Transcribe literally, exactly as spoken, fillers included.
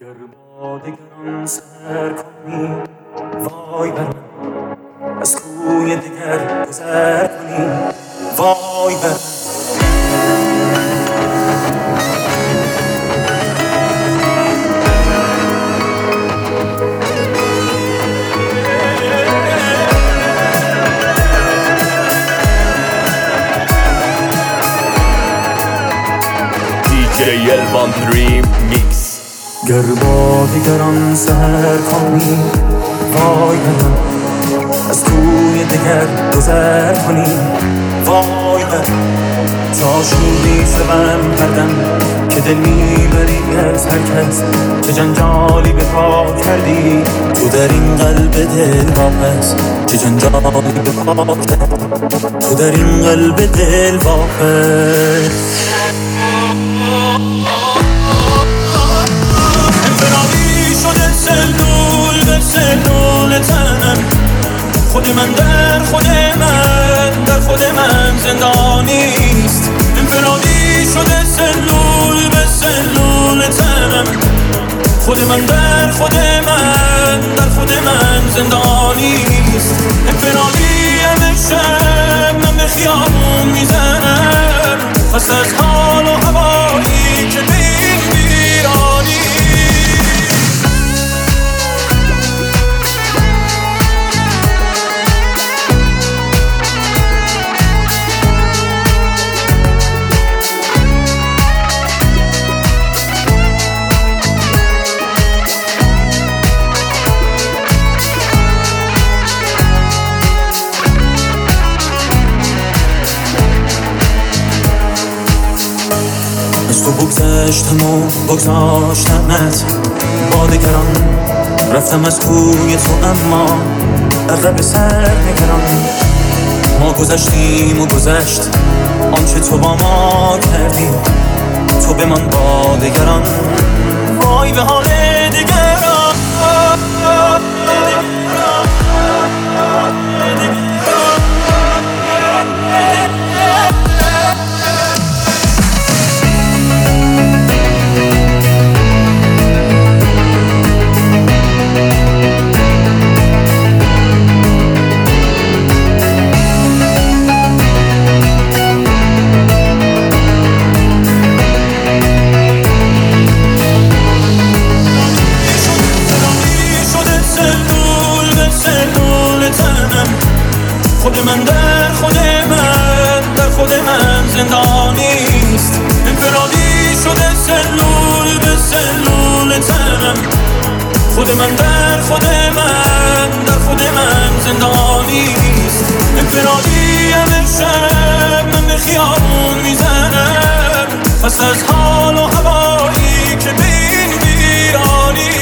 گر با دگران سر کنی وای بر من، از کوی دگر گذر کنی وای بر دی جی الوان دریم میکس. گر با دگران سر کنی وای بر من، از کوی دگر گذر کنی وای بر تا شوری شوم هردم که دل میبری از هر کس، چه جنجالی به پا کردی تو در این قلب دل واپس، چه جنجالی به پا کردی تو در این قلب دل واپس. انفرادی شده سلول به سلول تنم، خود من در خود من در خود من زندانیست. انفرادی شده سلول به سلول تنم، خود من در خود من در خود من زندانیست. انفرادی همه شب من به خیابون میزنم، پس از حال و هوایی که به این ویرانی. از تو بگذشتم و بگذاشتمت با دگران، رفتم از کوی تو اما عقب سر نگران. ما گذشتیم و گذشت آنچه تو با ما کردی، تو بمان با دگران وای به حال دگران. خود من در خود من در خود من زندانیست. انفرادی شده سلول به سلول تنم، خود من در خود من در خود من زندانیست. انفرادی همه شب من به خیابون میزنم، پس از حال و هوایی که به این ویرانی.